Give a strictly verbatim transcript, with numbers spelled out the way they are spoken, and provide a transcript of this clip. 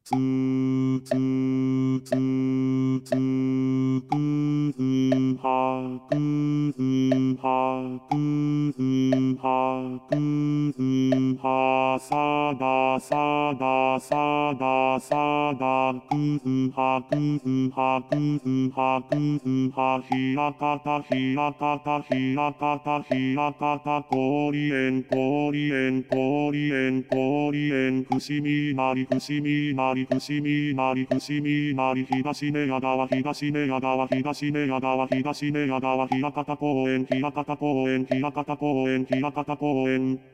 つーつーつーつーくーふーはくーふーはくーふーはくーふーはさださださださだくーふーはくーふーはくーふーはくーふーはひらかたひらかたひらかたひらかたこりえんこりえんこりえんこりえん伏見稲荷伏見稲荷伏見稲荷伏見稲荷東根屋川東根屋川東根屋川東根屋川枚方公園枚方公園枚方公園枚方公園